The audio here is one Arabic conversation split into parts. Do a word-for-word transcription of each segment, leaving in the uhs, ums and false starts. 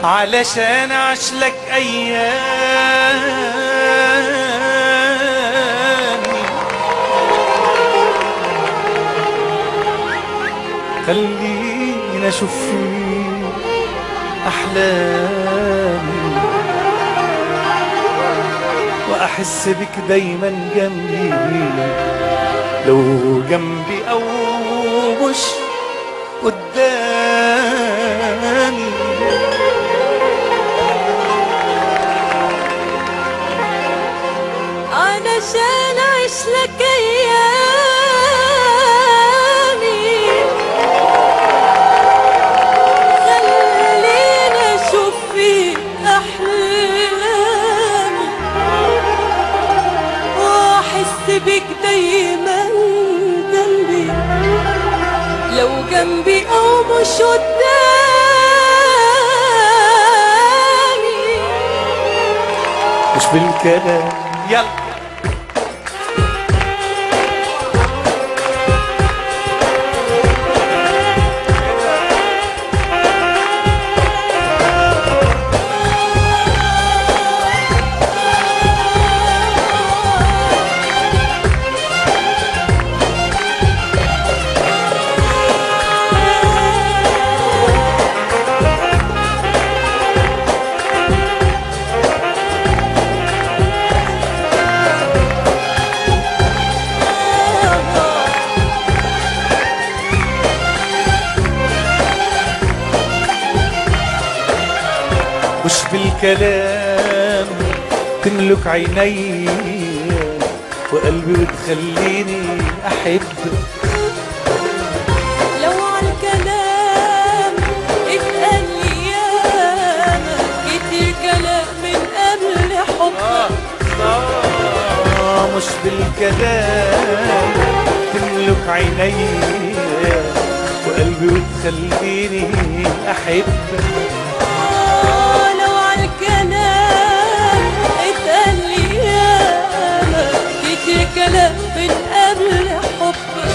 علشان أعيشلك أيامي، خليني أشوف فيك أحلامي، وأحس بك دايما جنبي، لو جنبي أو مش قدامي. علشان أعيشلك أيامي، خليني أشوف فيك أحلامي، وأحس بك دايما جنبي، لو جنبي أو مش قدامي. مش بالكلام يلا مش بالكلام تملك عيني وقلبي وتخليني أحبك. لو عالكلام اتقال لي ياما كتير كلام من قبل حبك. آه مش بالكلام تملك عيني وقلبي وتخليني أحبك. كلام من قبل حبك،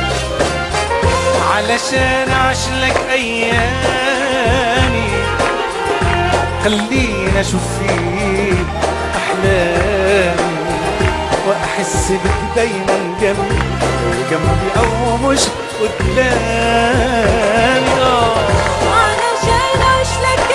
علشان أعيشلك أيامي، خليني أشوف فيك أحلامي، وأحس بك دايما جنبي، جنبي أو مش قدامي. آه علشان أعيشلك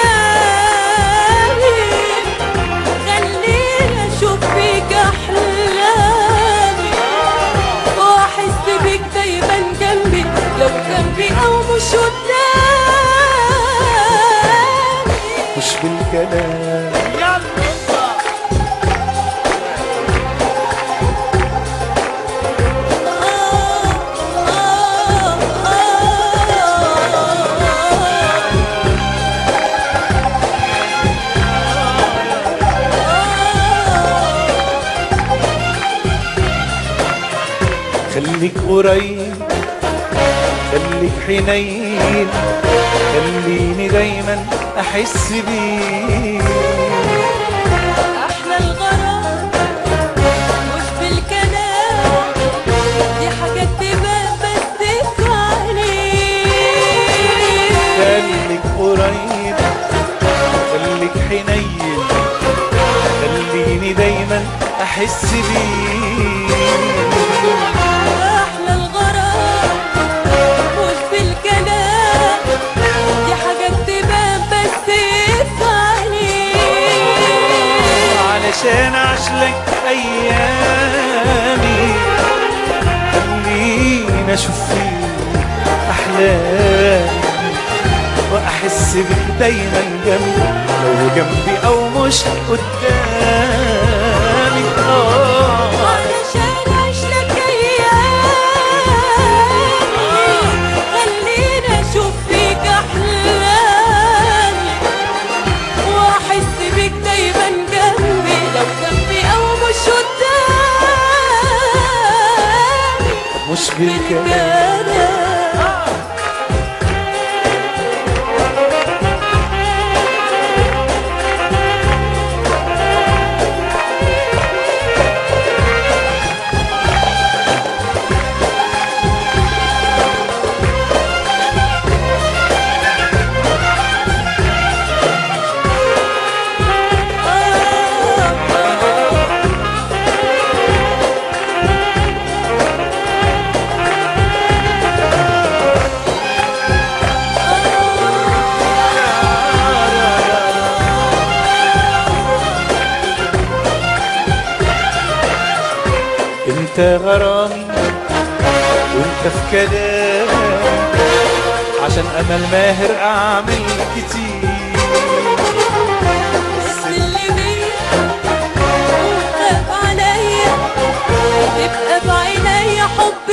أيامي، خليني أشوف فيك أحلامي، وأحس بك دايما جنبي، لو جنبي أو مش قدامي. مش بالكلام خليك قريب، خليك حنين، خليني دايما أحس بيك. أحلى الغرام مش بالكلام، دي حاجات تبان بس في عينيك. خليك قريب، خليك حنين، خليني دايما أحس بيك. أحلى الغرام مش بالكلام، دي حاجات تبان بس في عينيك. علشان أعيشلك أيامي، خليني أشوف فيك أحلامي، وأحس بك دايما جنبي، لو جنبي أو مش قدامي. آه علشان أعيشلك أيامي، خليني أشوف فيك أحلامي، وأحس بك دايما جنبي، لو جنبي أو مش قدامي. مش بالكلام انت غرامي وانت في كلامي، عشان امل ماهر اعمل كتير. بس اللي بيا وخاف عليا يبقى بعينيا حب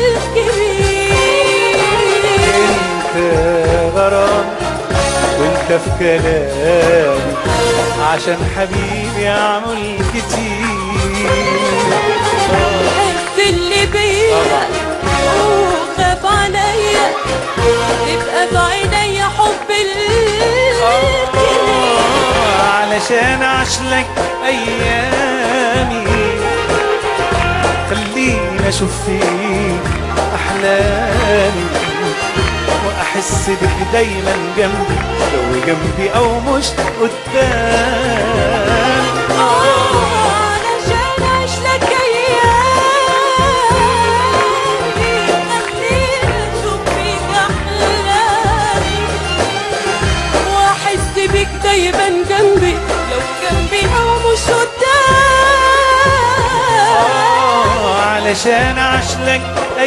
الكبير. انت غرامي وانت في كلامي، عشان حبيبي اعمل كتير. بس اللي بيا وخاف عليا يبقى بعينيا حب الكبير. علشان اعيشلك ايامي، خليني اشوف فيك احلامي، واحس بك دايما جنبي، لو جنبي او مش قدامي. علشان اعيشلك ايامي، خليني اشوف فيك احلامي، واحس بيك دايما جنبي، لو جنبي او مش قدامي. علشان اعيشلك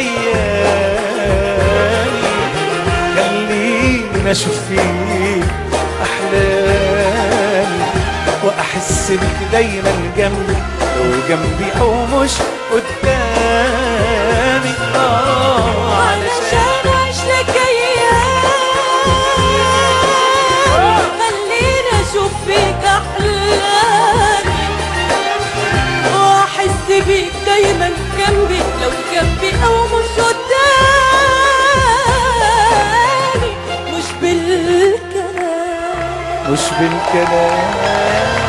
ايامي، خليني اشوف فيك احلامي، واحس بك دايما جنبي، لو جنبي او مش قدامي. اه علشان اعيشلك ايامي، خليني اشوف فيك احلامي، واحس بيك دايما جنبي، لو جنبي او مش قدامي. مش بالكلام مش بالكلام